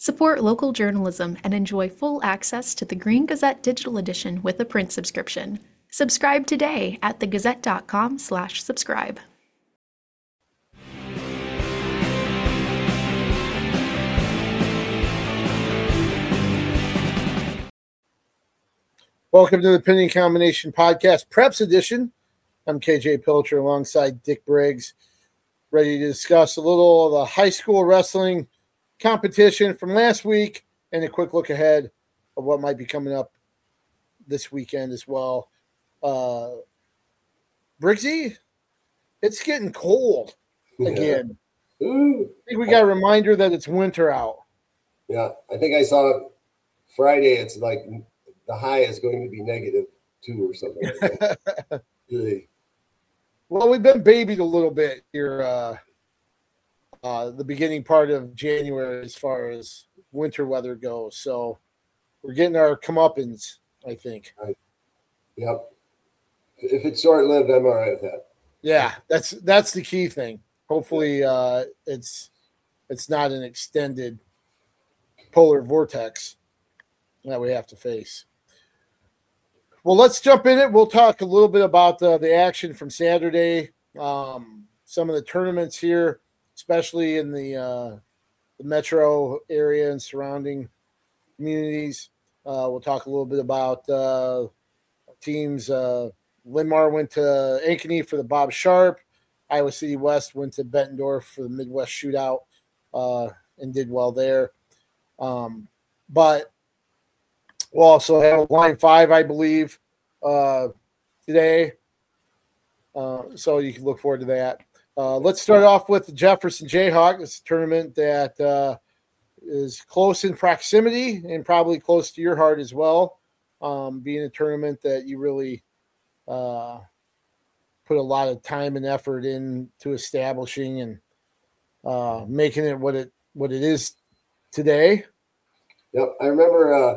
Support local journalism and enjoy full access to the Green Gazette digital edition with a print subscription. Subscribe today at thegazette.com/subscribe. Welcome to the Pinning Combination Podcast Preps Edition. I'm KJ Pilcher alongside Dick Briggs, ready to discuss a little of the high school wrestling competition from last week and a quick look ahead of what might be coming up this weekend as well. Briggsy, it's getting cold again. Yeah. I think we got a reminder that it's winter out. Yeah, I think I saw Friday. It's like the high is going to be -2 or something like that. Really. Well, we've been babied a little bit here the beginning part of January as far as winter weather goes. So we're getting our comeuppance, I think. Right. Yep. If it's short-lived, I'm all right with that. Yeah, that's the key thing. Hopefully it's not an extended polar vortex that we have to face. Well, let's jump in it. We'll talk a little bit about the action from Saturday, some of the tournaments here, especially in the metro area and surrounding communities. We'll talk a little bit about teams. Linmar went to Ankeny for the Bob Sharp. Iowa City West went to Bettendorf for the Midwest Shootout and did well there. But we'll also have Line 5, I believe, today. So you can look forward to that. Let's start off with the Jefferson Jayhawk. It's a tournament that is close in proximity and probably close to your heart as well, being a tournament that you really put a lot of time and effort into establishing and making it what it is today. Yep, I remember.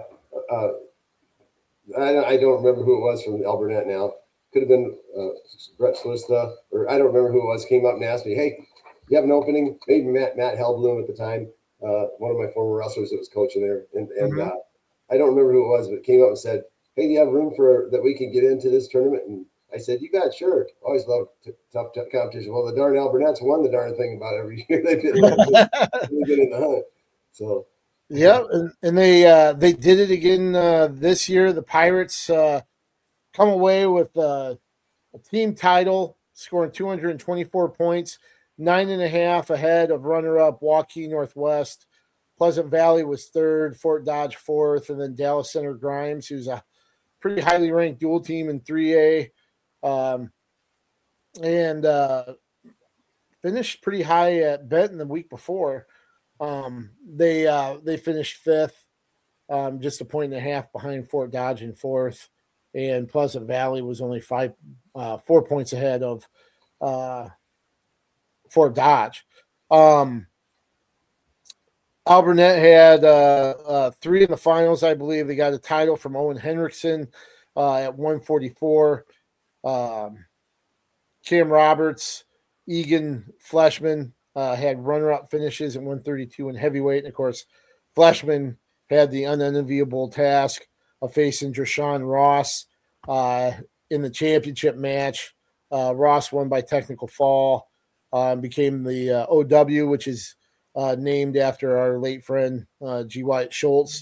I don't remember who it was from Alburnett now. Could have been Brett Swista, or I don't remember who it was. Came up and asked me, "Hey, you have an opening?" Maybe Matt Hellbloom at the time, one of my former wrestlers that was coaching there, and I don't remember who it was, but came up and said, "Hey, do you have room for that we can get into this tournament?" And I said, "You got it, sure." Always love tough competition. Well, the darn Alburnett's won the darn thing about every year. They've been really good in the hunt. So. Yeah, and they did it again this year. The Pirates come away with a team title, scoring 224 points, 9.5 ahead of runner-up Waukee Northwest. Pleasant Valley was third, Fort Dodge fourth, and then Dallas Center Grimes, who's a pretty highly ranked dual team in 3A, and finished pretty high at Benton the week before. They finished fifth, just a 1.5 behind Fort Dodge in fourth, and Pleasant Valley was only 4 points ahead of Fort Dodge. Alburnett had 3 in the finals, I believe. They got a title from Owen Henriksen at 144. Cam Roberts, Egan Fleshman had runner-up finishes at 132 in heavyweight. And, of course, Fleshman had the unenviable task of facing Drashawn Ross in the championship match. Ross won by technical fall and became the OW, which is named after our late friend G. Wyatt Schultz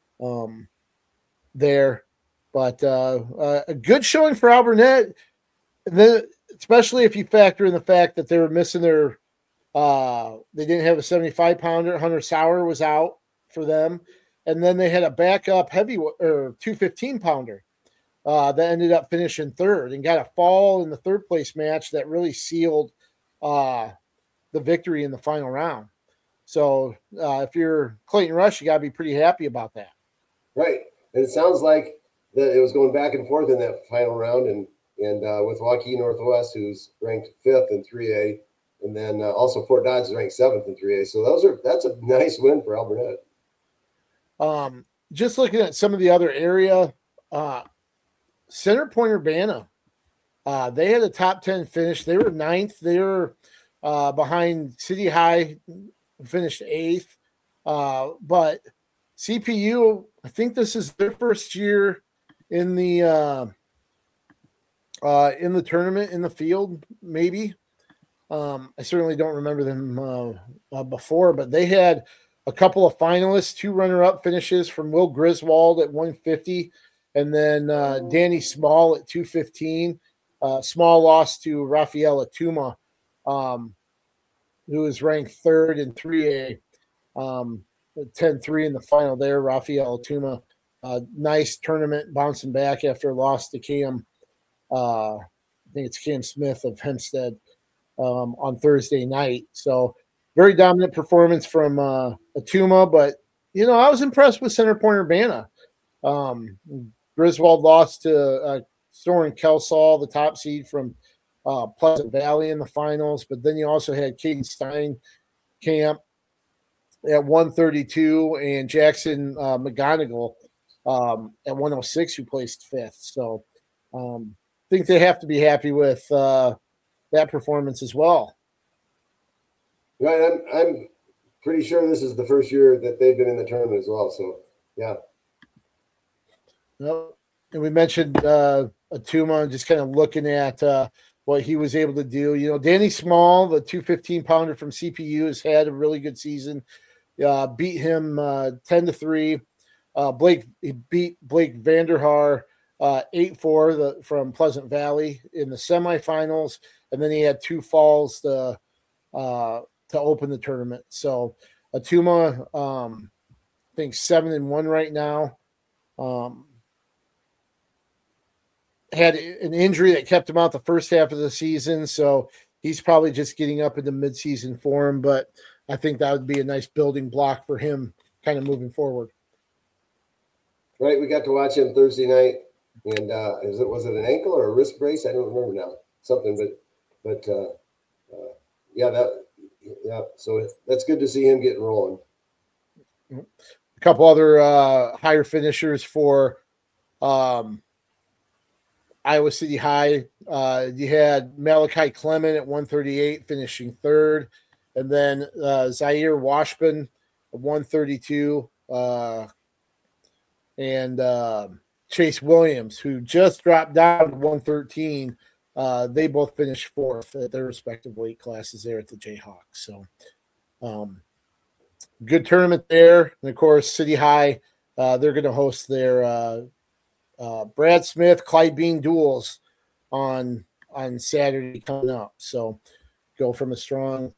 there. But a good showing for Alburnett, and then, especially if you factor in the fact that they were missing their they didn't have a 75-pounder. Hunter Sauer was out for them. And then they had a backup heavy or 215-pounder that ended up finishing third and got a fall in the third place match that really sealed the victory in the final round. So if you're Clayton Rush, you got to be pretty happy about that. Right. And it sounds like that it was going back and forth in that final round. And with Waukee Northwest, who's ranked 5th in 3A, and then also Fort Dodge is ranked 7th in 3A. So that's a nice win for Alburnett. Just looking at some of the other area, Center Point Urbana, they had a top 10 finish. They were 9th. They were behind City High, finished 8th. But CPU, I think this is their first year in the tournament in the field, maybe. I certainly don't remember them before, but they had a couple of finalists, 2 runner-up finishes from Will Griswold at 150, and then Danny Small at 215. Small lost to Rafael Atuma, who is ranked 3rd in 3A, 10-3 in the final there. Rafael Atuma, nice tournament, bouncing back after a loss to Cam. I think it's Cam Smith of Hempstead on Thursday night. So very dominant performance from Atuma, but I was impressed with Center Point Urbana. Griswold lost to Soren Kelsall, the top seed from Pleasant Valley in the finals, but then you also had Caden Stein Camp at 132 and Jackson McGonigal at 106, who placed 5th. So I think they have to be happy with that performance as well. Right, I'm pretty sure this is the first year that they've been in the tournament as well. So yeah. Well, and we mentioned Atuma, just kind of looking at what he was able to do. Danny Small, the 215-pounder from CPU, has had a really good season. Beat him 10-3. He beat Blake Vanderhaar 8-4 from Pleasant Valley in the semifinals, and then he had 2 falls to open the tournament. So Atuma, I think 7-1 right now. Had an injury that kept him out the first half of the season, so he's probably just getting up into midseason form, but I think that would be a nice building block for him kind of moving forward. Right, we got to watch him Thursday night, and was it an ankle or a wrist brace? I don't remember now. Something, but so that's good to see him getting rolling. A couple other higher finishers for Iowa City High. You had Malachi Clement at 138, finishing 3rd, and then Zaire Washburn at 132, and Chase Williams, who just dropped down to 113. They both finished 4th at their respective weight classes there at the Jayhawks. So good tournament there. And of course, City High, they're going to host their Brad Smith, Clyde Bean duels on Saturday coming up. So go from a strong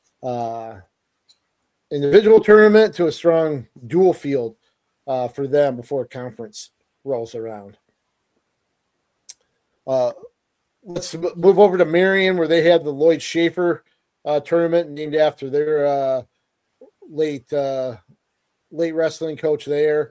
individual tournament to a strong dual field for them before conference rolls around. Let's move over to Marion, where they had the Lloyd Schaefer tournament named after their late wrestling coach there.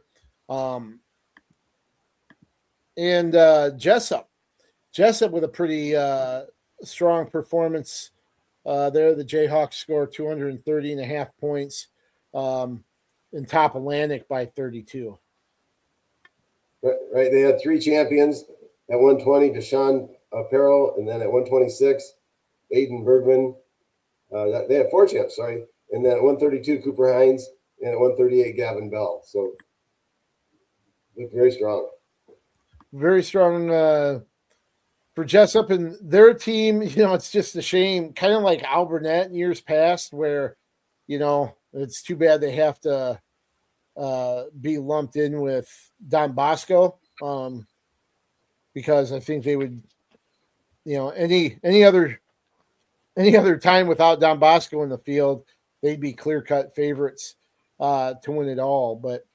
And Jessup with a pretty strong performance there. The Jayhawks scored 230.5 points in Top Atlantic by 32. Right, they had 3 champions at 120, Deshaun Perro, and then at 126, Aiden Bergman. They had 4 champs, sorry. And then at 132, Cooper Hines, and at 138, Gavin Bell. So looked very strong. Very strong for Jessup and their team. It's just a shame, kind of like Alburnett in years past, where, it's too bad they have to be lumped in with Don Bosco, because I think they would, any other time without Don Bosco in the field, they'd be clear-cut favorites to win it all. But,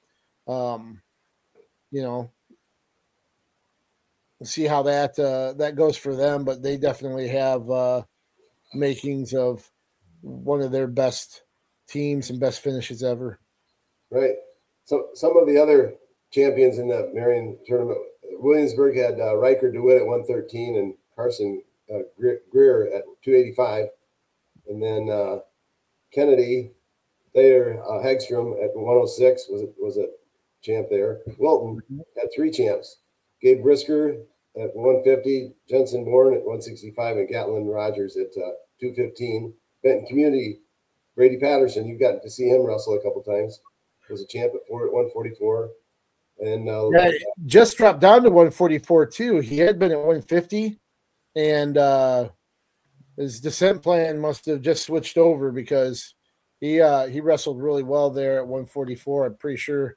see how that goes for them, but they definitely have makings of one of their best teams and best finishes ever. Right. So some of the other champions in the Marion tournament, Williamsburg had Riker DeWitt at 113 and Carson Greer at 285, and then Kennedy Thayer Hagstrom at 106 was a champ there. Wilton had 3 champs. Gabe Brisker at 150, Jensen Bourne at 165, and Gatlin Rogers at 215. Benton Community Brady Patterson, you've gotten to see him wrestle a couple times. He was a champ at 144. And Yeah, just dropped down to 144 too. He had been at 150, and his descent plan must have just switched over because he wrestled really well there at 144. I'm pretty sure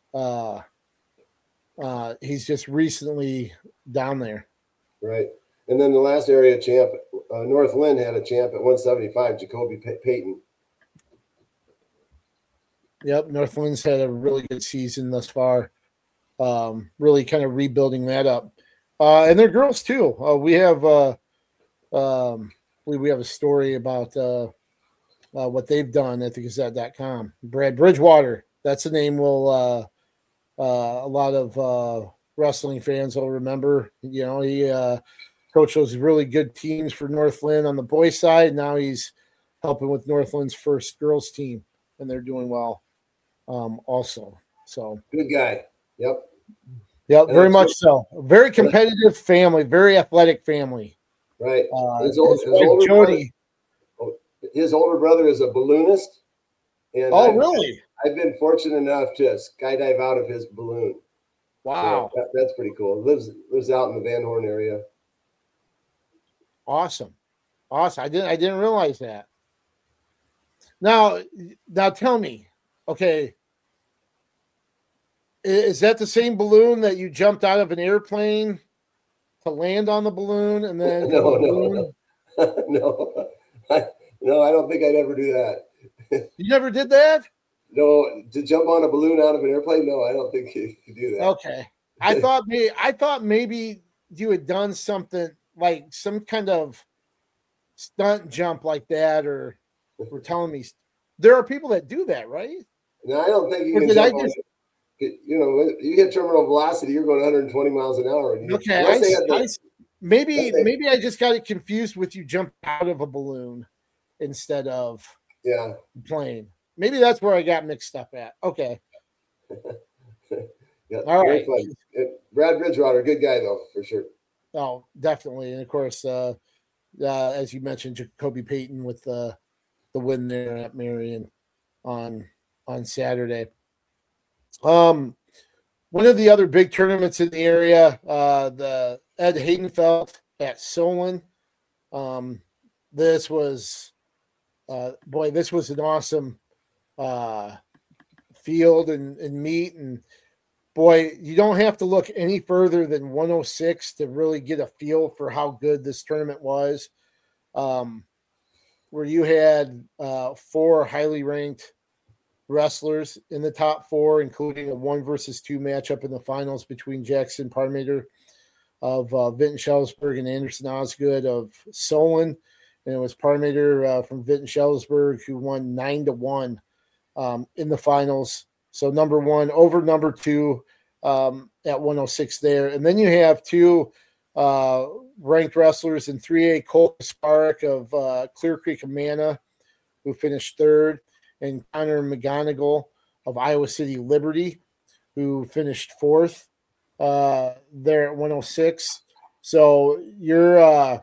he's just recently down there. Right. And then the last area champ, North Lynn had a champ at 175, Jacoby Payton. Yep, North Lynn's had a really good season thus far. Really kind of rebuilding that up. And they're girls too. We have we have a story about what they've done at the Gazette.com. Brad Bridgewater, that's a name a lot of wrestling fans will remember. You know, he coached those really good teams for North Lynn on the boys' side. Now he's helping with North Lynn's first girls team, and they're doing well also. So good guy. Yep. Yep, very much so. Very competitive family, very athletic family. Right. His older brother is a balloonist. And really? I've been fortunate enough to skydive out of his balloon. Wow. So that's pretty cool. Lives out in the Van Horn area. Awesome. I didn't realize that. Now tell me, okay, is that the same balloon that you jumped out of an airplane to land on the balloon and then no, I don't think I'd ever do that. You never did that? No, to jump on a balloon out of an airplane? No, I don't think you could do that. Okay. I thought maybe you had done something like some kind of stunt jump like that, or were telling me there are people that do that, right? No, I don't think you can jump on it. You know, you hit terminal velocity, you're going 120 miles an hour. Okay, maybe I just got it confused with you jump out of a balloon instead of plane. Maybe that's where I got mixed up at. Okay. Yeah, all right. Fun. Brad Bridgewater, good guy though, for sure. Oh, definitely. And of course, as you mentioned, Jacoby Payton with the win there at Marion on Saturday. One of the other big tournaments in the area, the Ed Haydenfeld at Solon. This was an awesome field and meet, and boy, you don't have to look any further than 106 to really get a feel for how good this tournament was. Where you had 4 highly ranked wrestlers in the top 4, including a 1-versus-2 matchup in the finals between Jackson Parmater of Vinton Schellsburg and Anderson Osgood of Solon. And it was Parmater from Vinton Schellsburg who won 9-1 in the finals. So number 1 over number 2 at 106 there. And then you have 2 ranked wrestlers in 3A, Cole Kasparek of Clear Creek Amana, who finished 3rd, and Connor McGonigal of Iowa City Liberty, who finished 4th there at 106. So your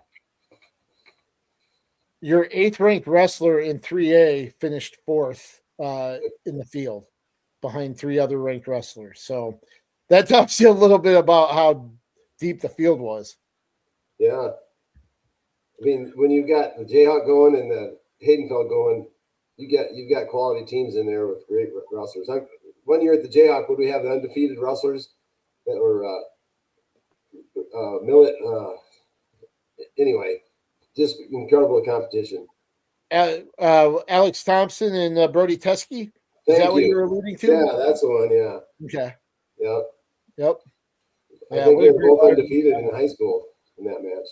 8th ranked wrestler in 3A finished 4th in the field behind 3 other ranked wrestlers. So that tells you a little bit about how deep the field was. Yeah. I mean, when you got the Jayhawk going and the Haydenfeld going, you've got quality teams in there with great wrestlers. One year at the Jayhawk, would we have the undefeated wrestlers that were Millet? Anyway, just incredible competition. Alex Thompson and Brody Teskey. Is that what you're alluding to? Yeah, that's the one. Yeah. Okay. Yep. I think they were both undefeated in high school in that match.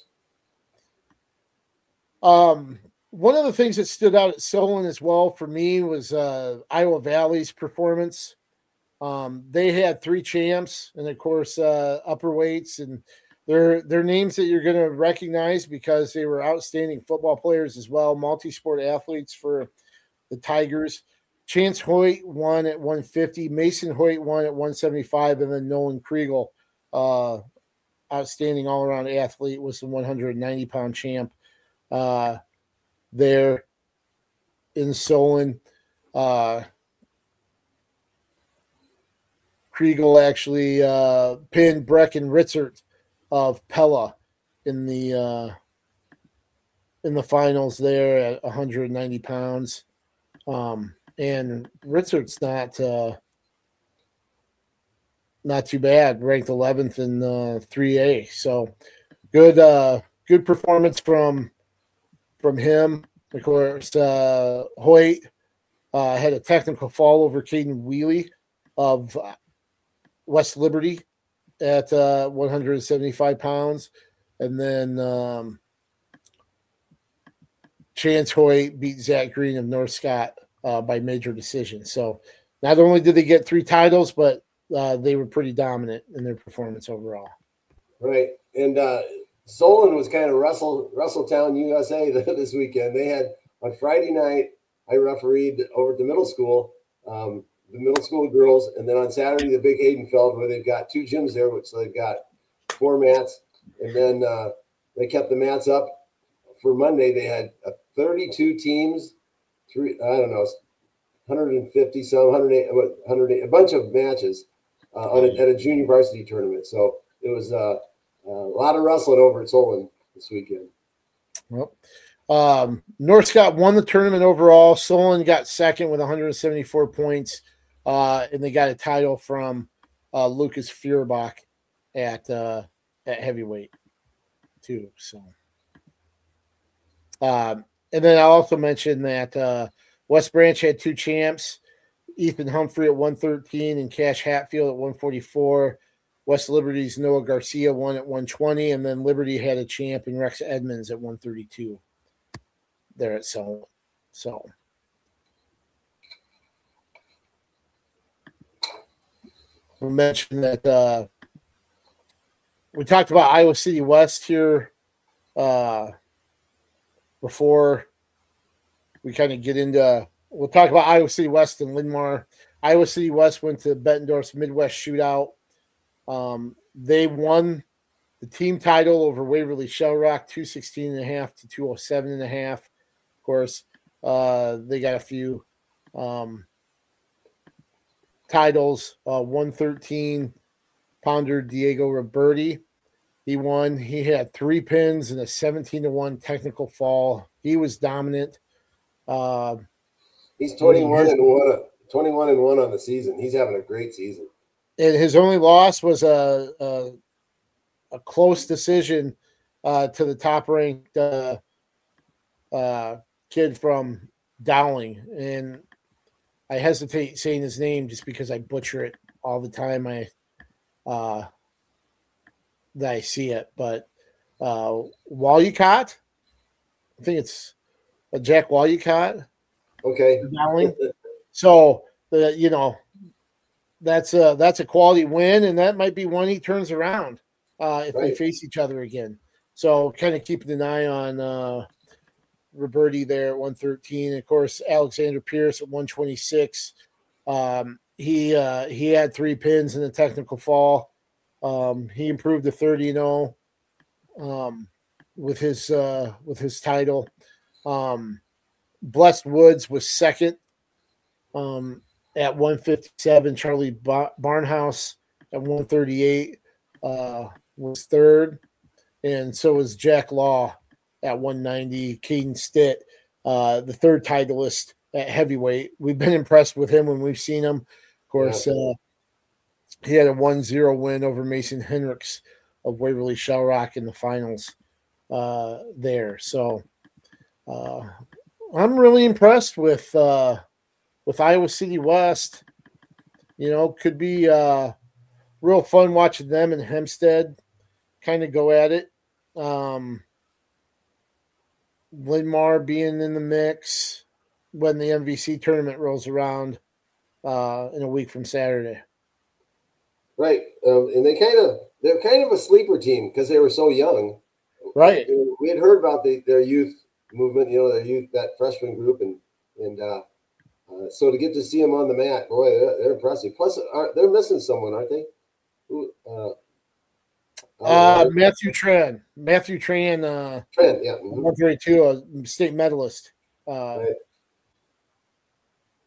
One of the things that stood out at Solon as well for me was Iowa Valley's performance. They had 3 champs, and of course upper weights, and they're names that you're going to recognize because they were outstanding football players as well, multi-sport athletes for the Tigers. Chance Hoyt won at 150, Mason Hoyt won at 175, and then Nolan Kriegel, outstanding all-around athlete, was the 190-pound champ there. in Solon. Kriegel actually pinned Brecken Ritzert of Pella in the finals there at 190 pounds. And Ritzert's not too bad, ranked 11th in 3A. So good performance from him. Of course, Hoyt had a technical fall over Caden Wheely of West Liberty at 175 pounds. And then Chance Hoyt beat Zach Green of North Scott by major decision. So not only did they get 3 titles, but they were pretty dominant in their performance overall. Right. And Solon was kind of Russelltown, USA this weekend. They had on Friday night, I refereed over at the middle school, the middle school girls. And then on Saturday, the big Haydenfeld, where they've got 2 gyms there, so they've got 4 mats. And then they kept the mats up for Monday. They had 32 teams, 150 some, 108, a bunch of matches at a junior varsity tournament. So it was a lot of wrestling over at Solon this weekend. Well, North Scott won the tournament overall. Solon got second with 174 points, and they got a title from Lucas Feuerbach at heavyweight too. So, and then I also mentioned that West Branch had 2 champs, Ethan Humphrey at 113 and Cash Hatfield at 144. West Liberty's Noah Garcia won at 120, and then Liberty had a champ in Rex Edmonds at 132 there at Solon. So we mentioned that we talked about Iowa City West here before we kind of get into – we'll talk about Iowa City West and Linn-Mar. Iowa City West went to Bettendorf's Midwest Shootout. They won the team title over Waverly Shell Rock, 216.5 to 207.5. Of course, they got a few titles. 113-pounder Diego Roberti. He won. He had 3 pins and a 17-1 technical fall. He was dominant. He's 21-1 on the season. He's having a great season. And his only loss was a close decision to the top-ranked kid from Dowling. And I hesitate saying his name just because I butcher it all the time that I see it. But Walycott, I think it's Jack Walycott. Okay. Dowling. So, that's a quality win, and that might be one he turns around if they face each other again. So kind of keeping an eye on Roberti there at 113. Of course, Alexander Pierce at 126. He had 3 pins in the technical fall. He improved to 30-0 with his title. Blessed Woods was second at 157. Charlie Barnhouse at 138 was third, and so was Jack Law at 190. Caden Stitt, the third titleist at heavyweight. We've been impressed with him when we've seen him. Of course, he had a 1-0 win over Mason Hendricks of Waverly Shell Rock in the finals there. So I'm really impressed with Iowa City West. Could be real fun watching them and Hempstead kind of go at it. Linn-Mar being in the mix when the MVC tournament rolls around in a week from Saturday. Right. And they're kind of a sleeper team because they were so young. Right. We had heard about their youth movement, their youth, that freshman group, and so to get to see them on the mat, boy, they're impressive. Plus, they're missing someone, aren't they? Matthew Tran. Tran, yeah. 132, a state medalist. Right.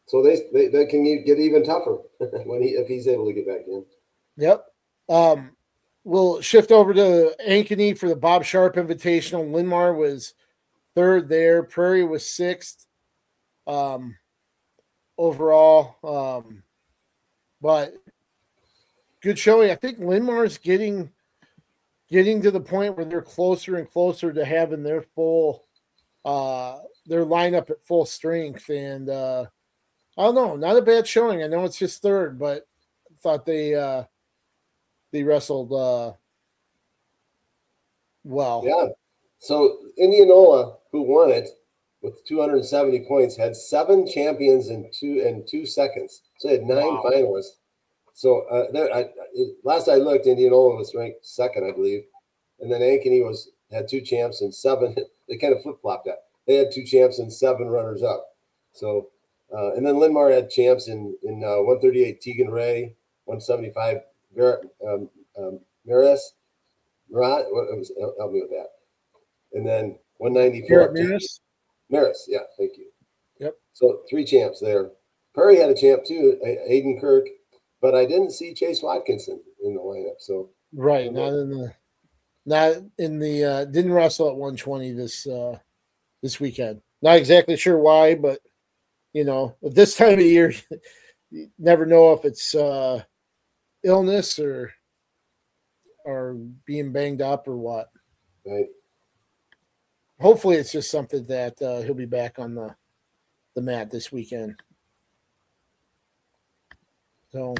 So they can get even tougher if he's able to get back in. Yep. We'll shift over to Ankeny for the Bob Sharp Invitational. Linmar was third there. Prairie was sixth overall. But good showing. I think Linmar's getting to the point where they're closer and closer to having their full their lineup at full strength. And I don't know, not a bad showing. I know it's just third, but I thought they wrestled well. Yeah. So Indianola, who won it with 270 points, had 7 champions in 2 seconds. So they had 9 finalists. So last I looked, Indianola was ranked second, I believe, and then Ankeny had 2 champs and 7. They kind of flip flopped that. They had 2 champs and 7 runners up. So and then Linmar had champs in 138 Tegan Ray, 175 Maris. Help me with that. And then 194 Maris. Yeah, thank you. Yep. So 3 champs there. Prairie had a champ too, Aiden Kirk, but I didn't see Chase Watkinson in the lineup. So right, not in the didn't wrestle at 120 this weekend. Not exactly sure why, but at this time of year, you never know if it's illness or being banged up or what. Right. Hopefully it's just something that he'll be back on the mat this weekend. So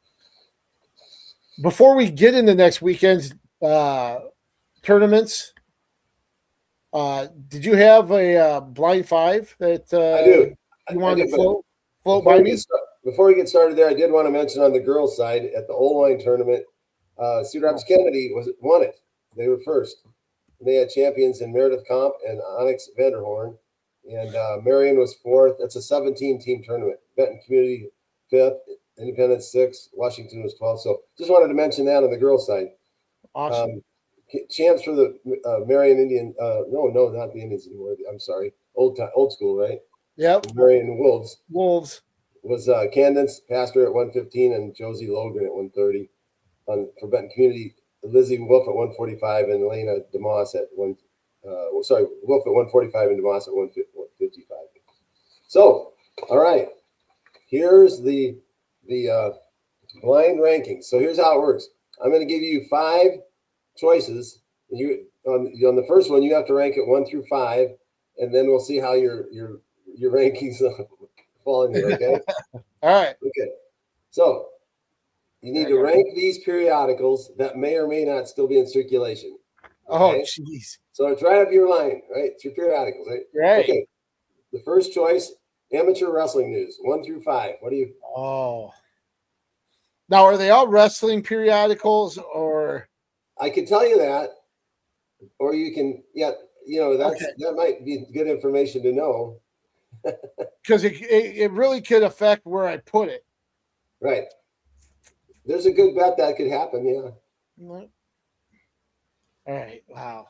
before we get into next weekend's tournaments, did you have a blind 5 that I do. You wanted to float by me? Before we get started there, I did want to mention on the girls' side at the O-line tournament, Cedar Rapids Kennedy won it. They were first. They had champions in Meredith Comp and Onyx Vanderhorn, and Marion was 4th. That's a 17-team tournament. Benton Community 5th, Independence 6th, Washington was 12th. So just wanted to mention that on the girls' side. Awesome. Champs for the Marion Indian. No, not the Indians anymore. I'm sorry. Old school, right? Yep. Marion Wolves. Wolves was Candence Pastor at 115 and Josie Logan at 130. For Benton Community, Lizzie Wolf at 145 and Elena DeMoss at Wolf at 145 and DeMoss at 155. So, all right, here's the blind rankings. So here's how it works. I'm going to give you 5 choices. You on the first one, you have to rank it 1 through 5, and then we'll see how your rankings fall in there. Okay. All right. Okay. So you need to rank these periodicals that may or may not still be in circulation. Okay? Oh, jeez. So it's right up your line, right? It's your periodicals, right? Right. Okay. The first choice, amateur wrestling news, 1 through 5. What do you? Oh. Now, are they all wrestling periodicals, or? I can tell you that, or you can, that might be good information to know. Because it really could affect where I put it. Right. There's a good bet that could happen, yeah. All right. Wow.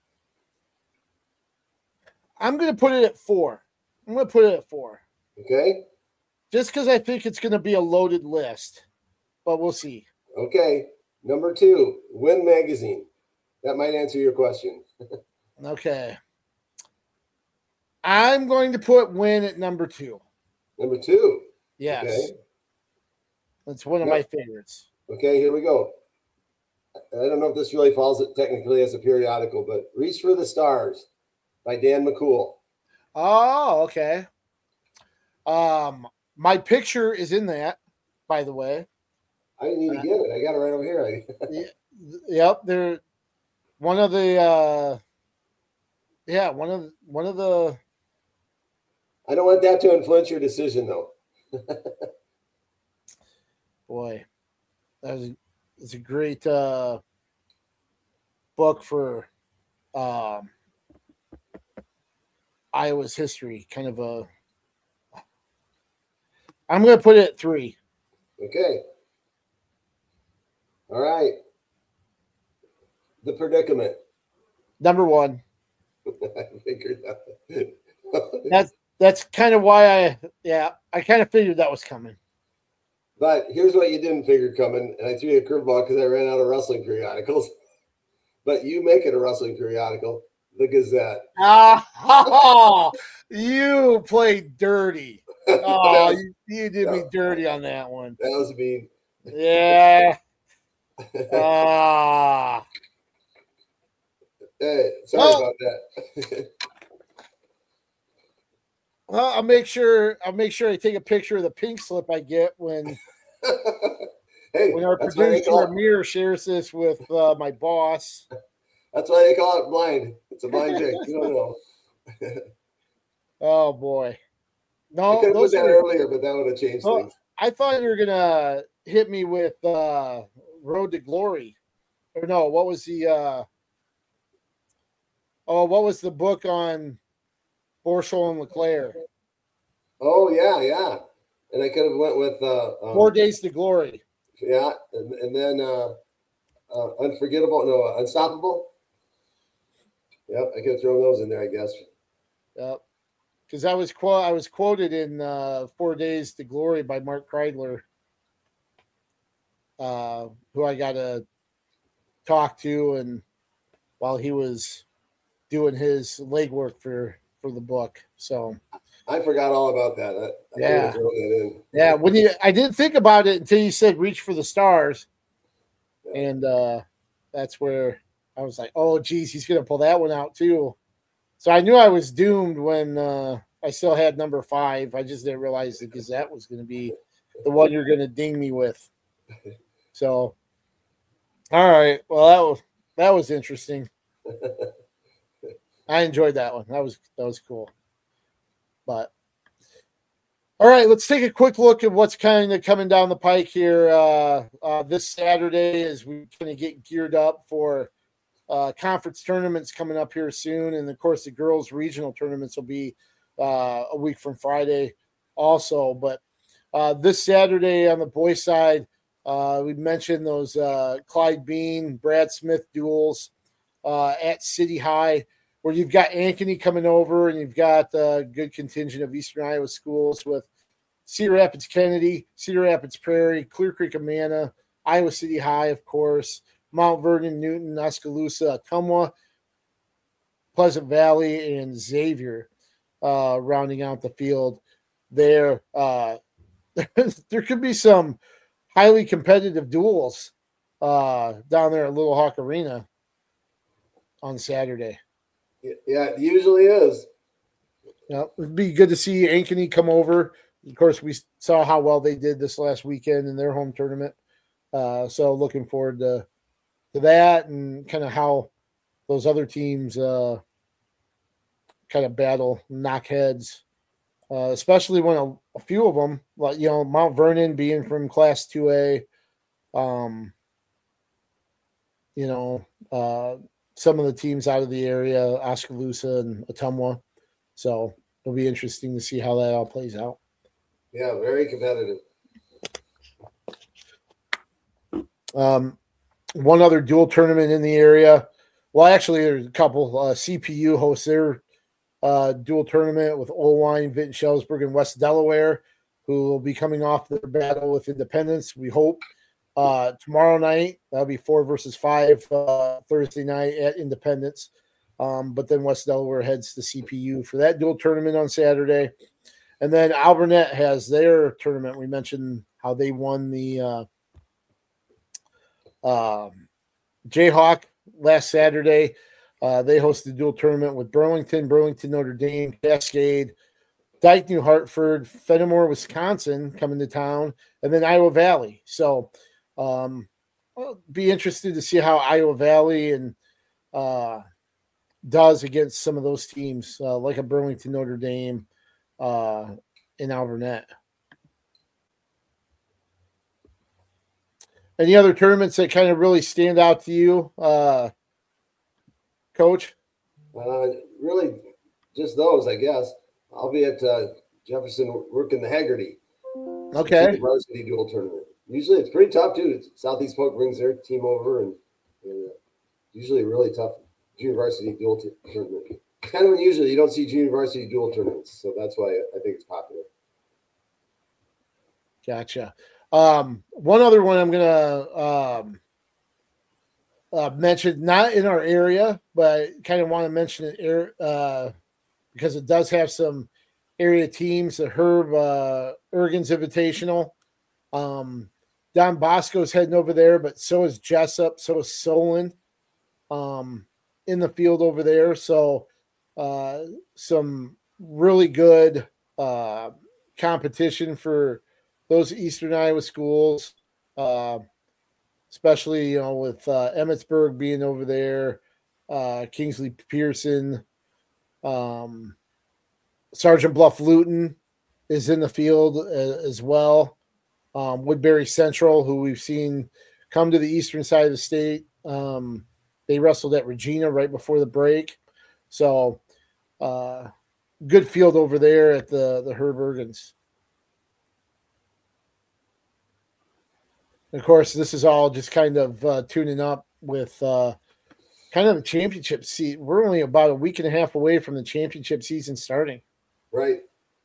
I'm going to put it at 4. Okay. Just because I think it's going to be a loaded list, but we'll see. Okay. Number 2, Win Magazine. That might answer your question. Okay. I'm going to put Win at number 2. Number 2. Yes. Okay. That's one of my favorites. Okay, here we go. I don't know if this really falls technically as a periodical, but Reach for the Stars by Dan McCool. Oh, okay. My picture is in that, by the way. I need to get it. I got it right over here. Yep, they're one of the one of the. I don't want that to influence your decision, though. Boy, it's a great book for Iowa's history. Kind of a. I'm going to put it at 3. Okay. All right. The Predicament. Number 1. I figured that. that's kind of why I kind of figured that was coming. But here's what you didn't figure coming, and I threw you a curveball because I ran out of wrestling periodicals. But you make it a wrestling periodical, the Gazette. Oh, you played dirty. Oh, was, you did me dirty on that one. That was mean. Yeah. Hey, sorry about that. Well, I'll make sure I take a picture of the pink slip I get when hey, our producer Amir shares this with my boss. That's why they call it blind. It's a blind pick. You don't know. Oh boy. No, I could have put that earlier, but that would have changed things. I thought you were gonna hit me with Road to Glory. Or no, what was the what was the book on Borschel and Leclerc? Oh yeah. And I could have went with 4 Days to Glory. Yeah, and then Unstoppable. Yep, I could have thrown those in there, I guess. Yep. Because I was quoted in 4 Days to Glory by Mark Kreidler, who I got to talk to, and while he was doing his legwork for the book. So I forgot all about that. Yeah. Throw that in. Yeah, I didn't think about it until you said "Reach for the Stars," and that's where I was like, "Oh, geez, he's gonna pull that one out too." So I knew I was doomed when I still had number 5. I just didn't realize the Gazette was going to be the one you're going to ding me with. So, all right, well that was interesting. I enjoyed that one. That was cool. But all right, let's take a quick look at what's kind of coming down the pike here this Saturday as we kind of get geared up for conference tournaments coming up here soon. And of course, the girls' regional tournaments will be a week from Friday also. But this Saturday on the boys' side, we mentioned those Clyde Bean, Brad Smith duels at City High, where you've got Ankeny coming over and you've got a good contingent of Eastern Iowa schools with Cedar Rapids Kennedy, Cedar Rapids Prairie, Clear Creek Amana, Iowa City High, of course, Mount Vernon, Newton, Oskaloosa, Ottumwa, Pleasant Valley, and Xavier rounding out the field there. There could be some highly competitive duels down there at Little Hawk Arena on Saturday. Yeah, it usually is. Yeah, it'd be good to see Ankeny come over. Of course, we saw how well they did this last weekend in their home tournament. So looking forward to that and kind of how those other teams kind of battle, knock heads, especially when a few of them, like, Mount Vernon being from Class 2A, some of the teams out of the area, Oskaloosa and Ottumwa. So it'll be interesting to see how that all plays out. Yeah, very competitive. One other dual tournament in the area. Well, actually, there's a couple. CPU hosts their dual tournament with Olwine, Vinton Shellsburg, and West Delaware, who will be coming off their battle with Independence, we hope. Tomorrow night, that'll be 4 versus 5 Thursday night at Independence. But then West Delaware heads to CPU for that dual tournament on Saturday. And then Alburnett has their tournament. We mentioned how they won the Jayhawk last Saturday. They hosted a dual tournament with Burlington, Notre Dame, Cascade, Dike, New Hartford, Fenimore, Wisconsin coming to town, and then Iowa Valley. So I'll be interested to see how Iowa Valley and does against some of those teams, like a Burlington, Notre Dame, in Alburnett. Any other tournaments that kind of really stand out to you, Coach? Really, just those, I guess. I'll be at Jefferson working the Haggerty. Okay. Varsity dual tournament. Usually it's pretty tough, too. Southeast Polk brings their team over, and usually a really tough junior varsity dual tournament. It's kind of unusual. You don't see junior varsity dual tournaments, so that's why I think it's popular. Gotcha. One other one I'm gonna mention, not in our area, but I kind of want to mention it because it does have some area teams. The Herb Ergens Invitational. Don Bosco's heading over there, but so is Jessup, so is Solon in the field over there. So some really good competition for those Eastern Iowa schools, especially, with Emmetsburg being over there, Kingsley Pearson, Sergeant Bluff Luton is in the field as well. Woodbury Central, who we've seen come to the eastern side of the state. They wrestled at Regina right before the break. So good field over there at the Herb Ergens. Of course, this is all just kind of tuning up with kind of the championship season. We're only about a week and a half away from the championship season starting. Right.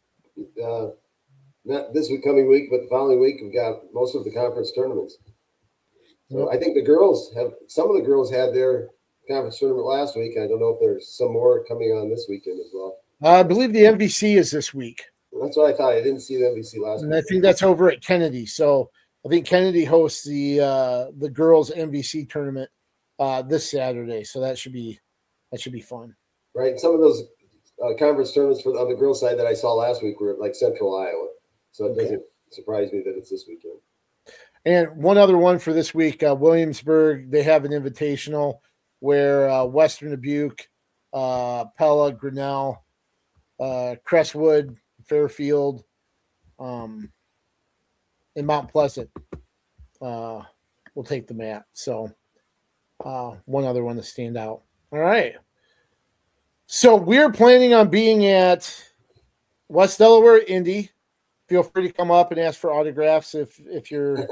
Not this coming week, but the following week, we've got most of the conference tournaments. So I think some of the girls had their conference tournament last week. I don't know if there's some more coming on this weekend as well. I believe the MVC is this week. That's what I thought. I didn't see the MVC last week. And I think that's over at Kennedy. So I think Kennedy hosts the girls MVC tournament this Saturday. So that should be fun. Right. Some of those conference tournaments on the girls' side that I saw last week were like Central Iowa. So it doesn't surprise me that it's this weekend. And one other one for this week, Williamsburg, they have an invitational where Western Dubuque, Pella, Grinnell, Crestwood, Fairfield, and Mount Pleasant will take the mat. So one other one to stand out. All right. So we're planning on being at West Delaware Indy. Feel free to come up and ask for autographs if you're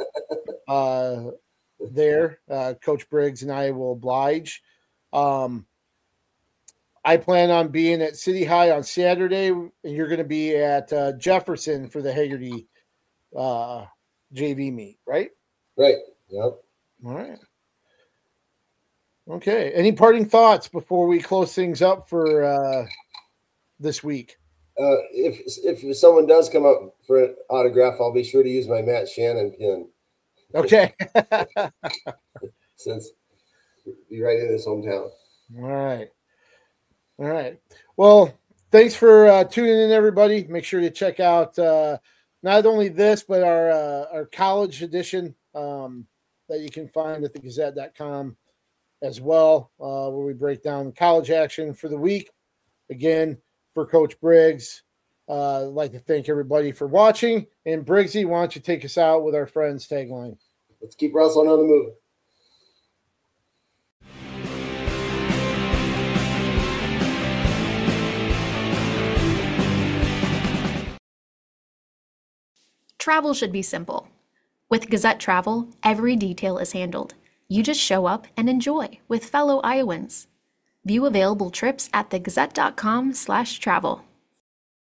there. Coach Briggs and I will oblige. I plan on being at City High on Saturday, and you're going to be at Jefferson for the Hagerty JV meet, right? Right. Yep. All right. Okay. Any parting thoughts before we close things up for this week? If someone does come up for an autograph, I'll be sure to use my Matt Shannon pin. Okay. Since be right in his hometown. All right. Well, thanks for tuning in, everybody. Make sure to check out not only this, but our college edition that you can find at thegazette.com as well, where we break down college action for the week. Again, for Coach Briggs, I'd like to thank everybody for watching. And Briggsy, why don't you take us out with our friend's tagline? Let's keep wrestling on the move. Travel should be simple. With Gazette Travel, every detail is handled. You just show up and enjoy with fellow Iowans. View available trips at thegazette.com/travel.